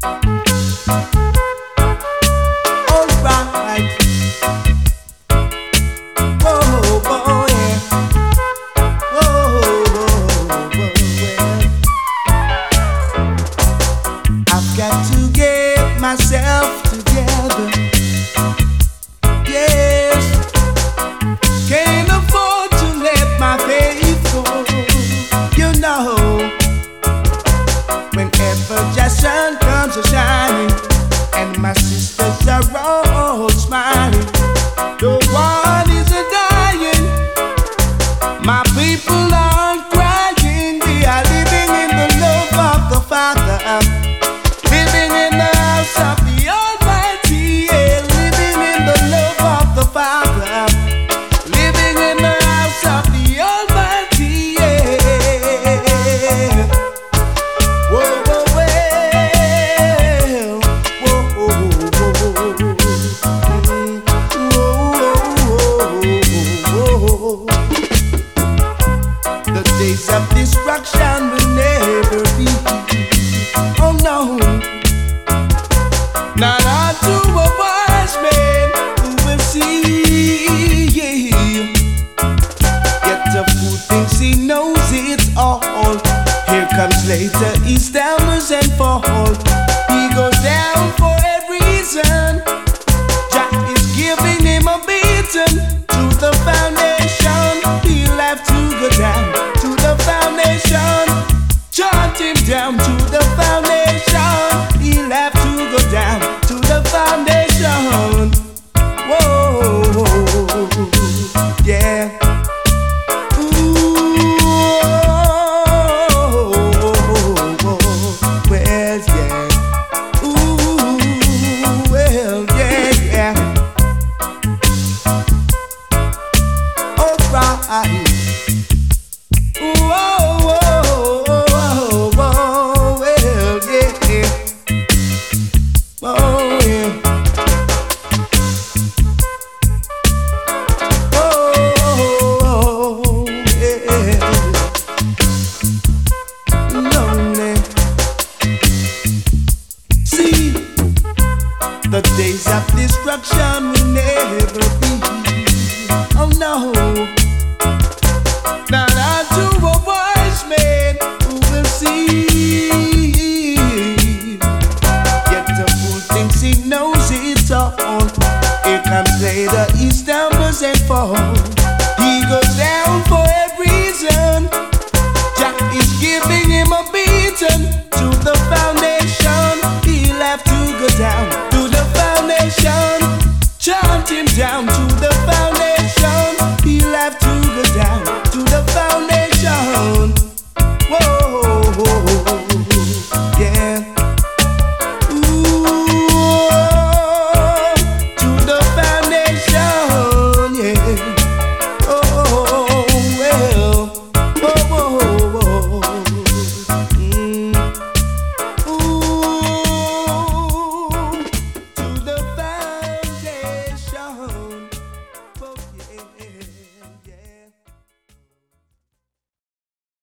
Alright. Whoa, oh, yeah. Whoa, well. I've got to get myself together. Yes. Can't afford to let my faith go. You know, whenever the sun comes a shining and my sisters are all smiling, the one is a dying. My people aren't crying. We are living in the love of the Father, living in the house of the Almighty, yeah. Living in the love of the Father, living in the house of the Almighty, yeah. Whoa, whoa, well. Whoa, whoa, whoa, whoa, whoa. The days of destruction will never be. Oh no, not unto a wise man who will see. Yet the fool thinks he knows it all. Here comes later, he stammers and falls. He goes down for a reason. Jack is giving him a beating. To the foundation, he'll have to go down. To the foundation, chant him down to the foundation.